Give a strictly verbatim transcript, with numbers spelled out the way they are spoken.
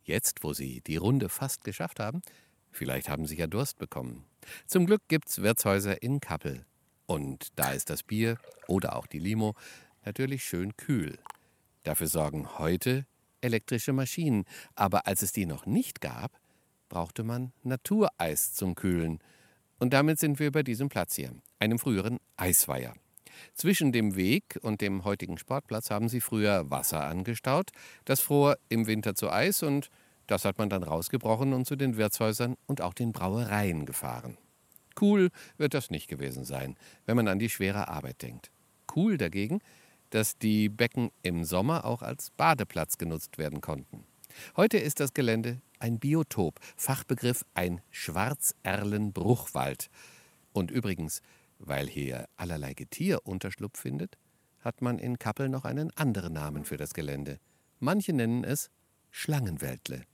Jetzt, wo Sie die Runde fast geschafft haben, vielleicht haben Sie ja Durst bekommen. Zum Glück gibt's Wirtshäuser in Kappel. Und da ist das Bier oder auch die Limo natürlich schön kühl. Dafür sorgen heute elektrische Maschinen. Aber als es die noch nicht gab, brauchte man Natureis zum Kühlen. Und damit sind wir bei diesem Platz hier, einem früheren Eisweiher. Zwischen dem Weg und dem heutigen Sportplatz haben sie früher Wasser angestaut. Das fror im Winter zu Eis und das hat man dann rausgebrochen und zu den Wirtshäusern und auch den Brauereien gefahren. Cool wird das nicht gewesen sein, wenn man an die schwere Arbeit denkt. Cool dagegen, dass die Becken im Sommer auch als Badeplatz genutzt werden konnten. Heute ist das Gelände ein Biotop, Fachbegriff ein Schwarzerlenbruchwald. Und übrigens, weil hier allerlei Getier Unterschlupf findet, hat man in Kappel noch einen anderen Namen für das Gelände. Manche nennen es Schlangenwäldle.